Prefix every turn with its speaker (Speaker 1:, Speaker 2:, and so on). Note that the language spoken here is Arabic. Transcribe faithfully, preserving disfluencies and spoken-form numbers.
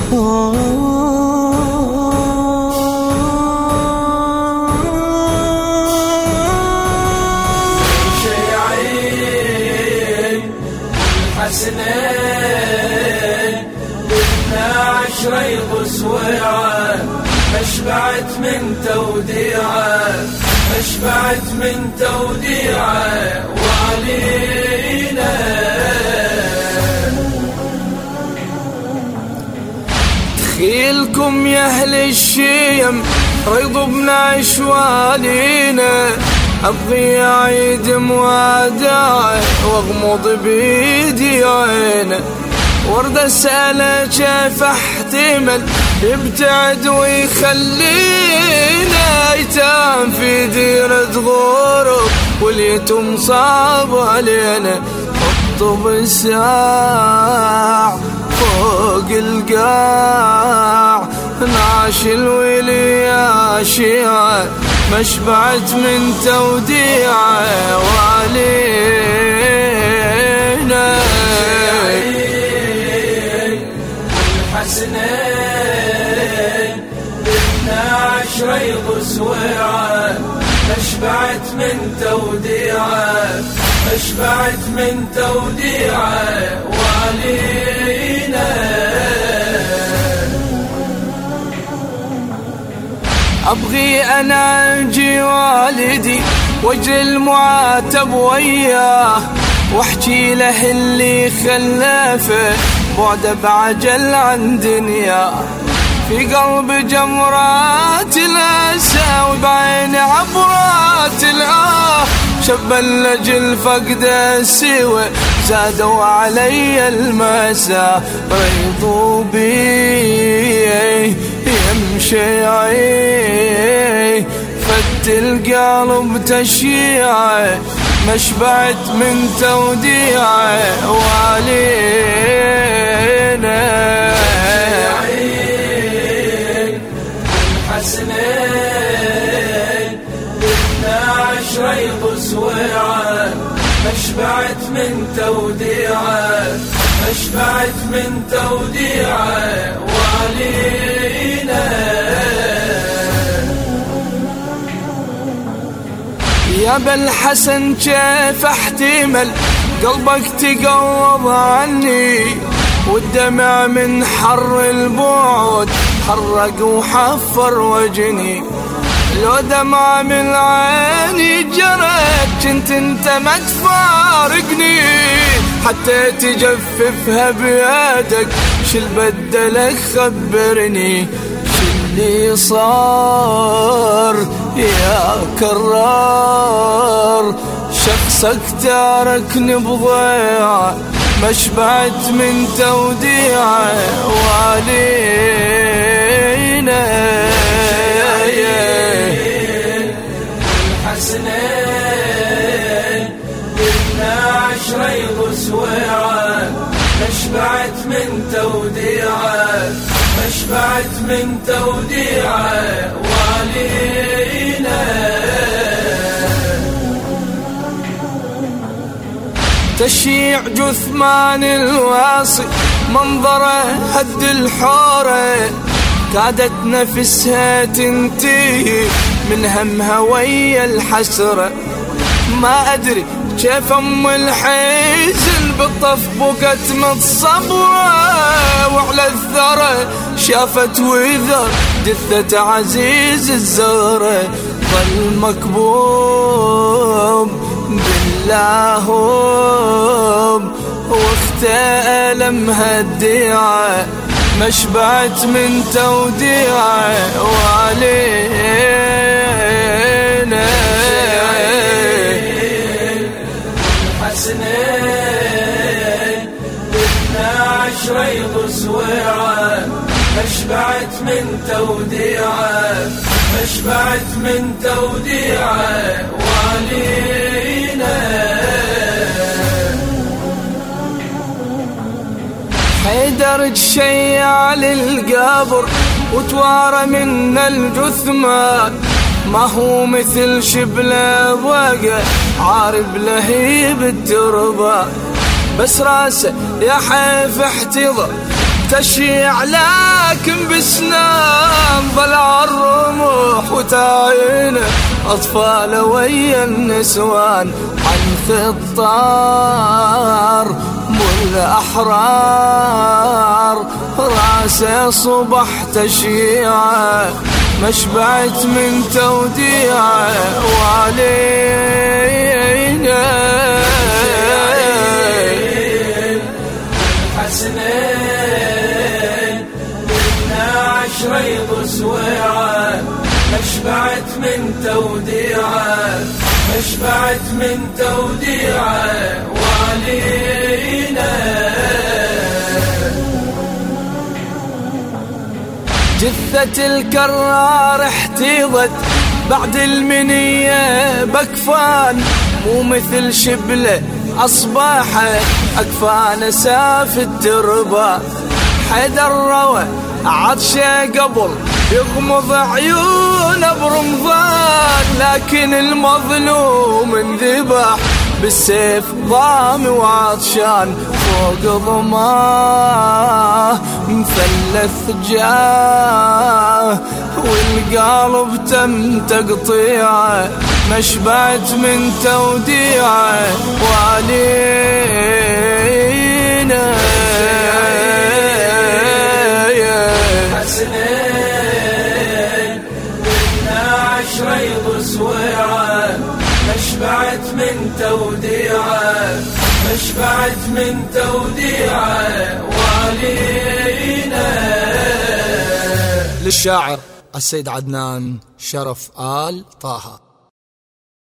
Speaker 1: شيعين الحسنين اثنا عشر يغص وعاء أشبعت من توديعه أشبعت من توديعه والينا. تخيلكم يا أهل الشيم ريضوا بنعش والينا أبغي أعيد موادعه واغمض بيدي عينه ورد أسأله كيف احتمل يبتعد ويخلينا ايتام في ديرة غرب واليتم صعب علينا. الطب الساع فوق القاع نعش الولي يا شيعة ما شبعت من توديعه وعلينا. الحسنين اثنا عشر يغص وعاء أشبعت من توديعه أشبعت من توديعه والينا. أبغي أنا أنجي والدي واجري المعاتب وياه واحكي له اللي خلفه بعده بعجل عن دنيا في قلب جمرات الأسى وبعين عبرات الآه شب اللجل فقد السوى زادوا علي المسا ريضوا بي يمشي عي فت القلب تشيعه ما شبعت من توديعه وعلينا. الحسنين اثنا عشر يغص وعاء أشبعت من توديعه أشبعت من توديعه والينا. يا بالحسن كيف احتمل قلبك تقوض عني والدمع من حر البعد حرق وحفر وجني لو دمع من عيني جرت كنت انت ما تفارقني حتى تجففها بيدك شل بدلك خبرني شلي صار يا كرار شخصك تاركني بضيعه ما شبعت من توديعه والينا. الحسنين اثنا عشر يغص وعاء أشبعت من توديعه أشبعت من توديعه والينا. تشيع جثمان الواصي منظره هد الحورة كادت نفسها تنتهي من همها ويا الحسرة ما أدري كيف أم الحزن بالطف بقت متصبرة وعلى الثرى شافت وذر جثة عزيز الزهرة ظل مكبوب باللاهوب واختها لمها الديعة ما شبعت من توديعه وعلينا. الحسنين اثنا عشر يغص وعاء أشبعت من توديعه أشبعت من توديعه والينا. حيدر تشيع للقبر وتوارى من الجثمان ما هو مثل شبله بوقه عارب لهيب التربه بس راسه يا حيف احتضر تشيع لكن بسنان ضلع الرمح وتعين أطفال ويا النسوان عن خطار والأحرار راسه صبح تشيعه ما شبعت من توديعه وعلينا حسنين بدنا عشرة يضس ويعه ما شبعت من توديعه ما شبعت من توديعه وعلينا جثة الكرار احتيضت بعد المنية بكفان مو مثل شبله أصباحه أكفان ساف التربة حيدر روى عطشه قبل يغمض عيونه برمضان لكن المظلوم انذبح بالسيف ضامي وعطشان فوق ضماه مثلث جاه والقلب تم تقطيعه ما شبعت من توديعه وعلينا حسنين بدنا عشرة يضس ويعه ما شبعت من توديعه ما شبعت من توديعه وعلينا.
Speaker 2: للشاعر السيد عدنان شرف آل طه.